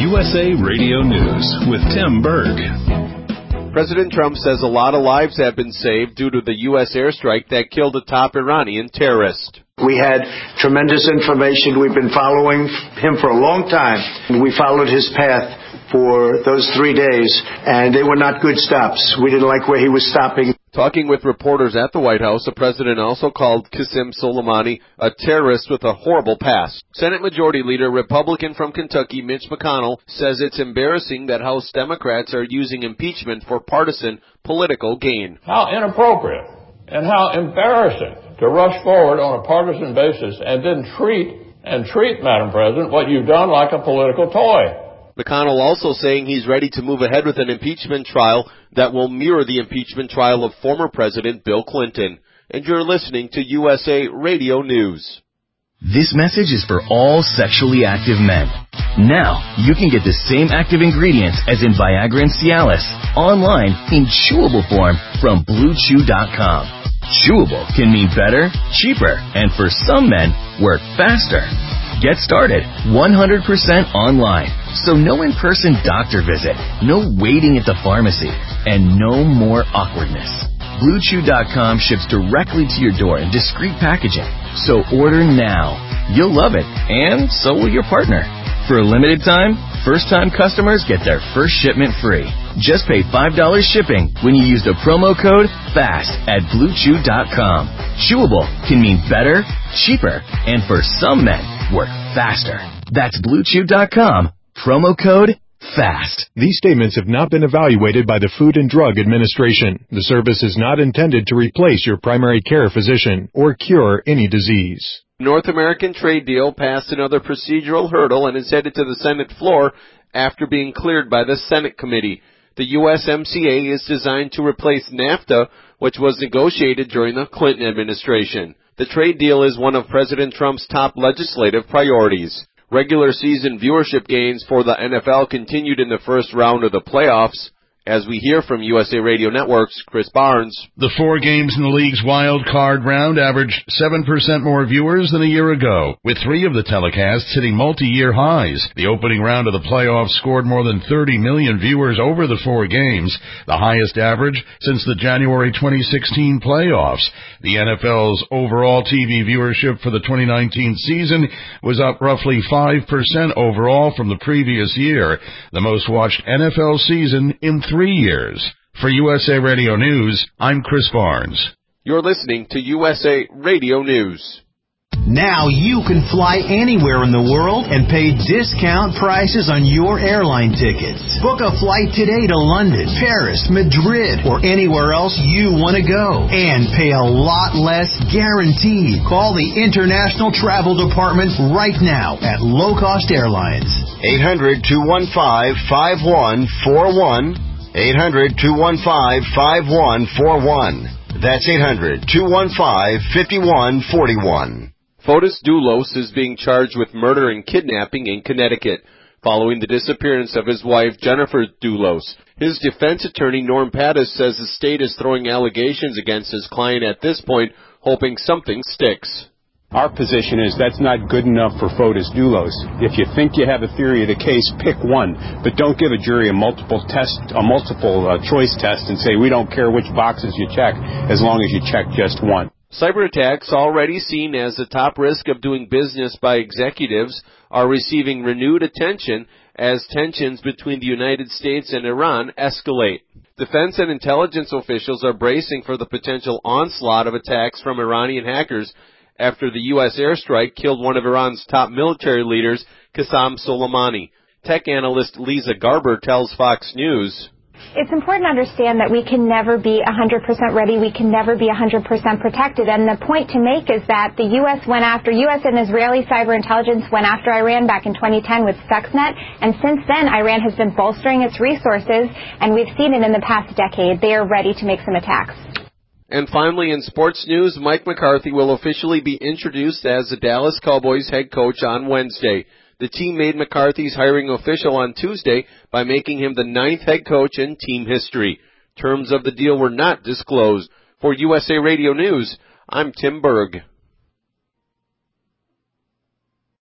USA Radio News with Tim Berg. President Trump says a lot of lives have been saved due to the U.S. airstrike that killed a top Iranian terrorist. We had tremendous information. We've been following him for a long time. We followed his path for those 3 days, and they were not good stops. We didn't like where he was stopping. Talking with reporters at the White House, the president also called Qasem Soleimani a terrorist with a horrible past. Senate Majority Leader, Republican from Kentucky, Mitch McConnell, says it's embarrassing that House Democrats are using impeachment for partisan political gain. How inappropriate and how embarrassing to rush forward on a partisan basis and then treat, Madam President, what you've done like a political toy. McConnell also saying he's ready to move ahead with an impeachment trial that will mirror the impeachment trial of former President Bill Clinton. And you're listening to USA Radio News. This message is for all sexually active men. Now, you can get the same active ingredients as in Viagra and Cialis online in chewable form from BlueChew.com. Chewable can mean better, cheaper, and for some men, work faster. Get started 100% online. So no in-person doctor visit, no waiting at the pharmacy, and no more awkwardness. BlueChew.com ships directly to your door in discreet packaging. So order now. You'll love it, and so will your partner. For a limited time, first-time customers get their first shipment free. Just pay $5 shipping when you use the promo code FAST at BlueChew.com. Chewable can mean better, cheaper, and for some men, work faster. That's BlueChew.com. Promo code FAST. These statements have not been evaluated by the Food and Drug Administration. The service is not intended to replace your primary care physician or cure any disease. North American trade deal passed another procedural hurdle and is headed to the Senate floor after being cleared by the Senate committee. The USMCA is designed to replace NAFTA, which was negotiated during the Clinton administration. The trade deal is one of President Trump's top legislative priorities. Regular season viewership gains for the NFL continued in the first round of the playoffs. As we hear from USA Radio Network's Chris Barnes. The 4 games in the league's wild card round averaged 7% more viewers than a year ago, with 3 of the telecasts hitting multi-year highs. The opening round of the playoffs scored more than 30 million viewers over the 4 games, the highest average since the January 2016 playoffs. The NFL's overall TV viewership for the 2019 season was up roughly 5% overall from the previous year, the most watched NFL season in 3 years. For USA Radio News, I'm Chris Barnes. You're listening to USA Radio News. Now you can fly anywhere in the world and pay discount prices on your airline tickets. Book a flight today to London, Paris, Madrid, or anywhere else you want to go. And pay a lot less guaranteed. Call the International Travel Department right now at Low Cost Airlines. 800-215-5141. 800-215-5141. That's 800-215-5141. Fotis Dulos is being charged with murder and kidnapping in Connecticut following the disappearance of his wife, Jennifer Dulos. His defense attorney, Norm Pattis, says the state is throwing allegations against his client at this point, hoping something sticks. Our position is that's not good enough for Fotis Dulos. If you think you have a theory of the case, pick one, but don't give a jury a multiple choice test and say we don't care which boxes you check as long as you check just one. Cyber attacks, already seen as the top risk of doing business by executives, are receiving renewed attention as tensions between the United States and Iran escalate. Defense and intelligence officials are bracing for the potential onslaught of attacks from Iranian hackers after the U.S. airstrike killed one of Iran's top military leaders, Qasem Soleimani. Tech analyst Lisa Garber tells Fox News, it's important to understand that we can never be 100% ready. We can never be 100% protected. And the point to make is that the U.S. and Israeli cyber intelligence went after Iran back in 2010 with Stuxnet. And since then, Iran has been bolstering its resources. And we've seen it in the past decade. They are ready to make some attacks. And finally, in sports news, Mike McCarthy will officially be introduced as the Dallas Cowboys head coach on Wednesday. The team made McCarthy's hiring official on Tuesday by making him the 9th head coach in team history. Terms of the deal were not disclosed. For USA Radio News, I'm Tim Berg.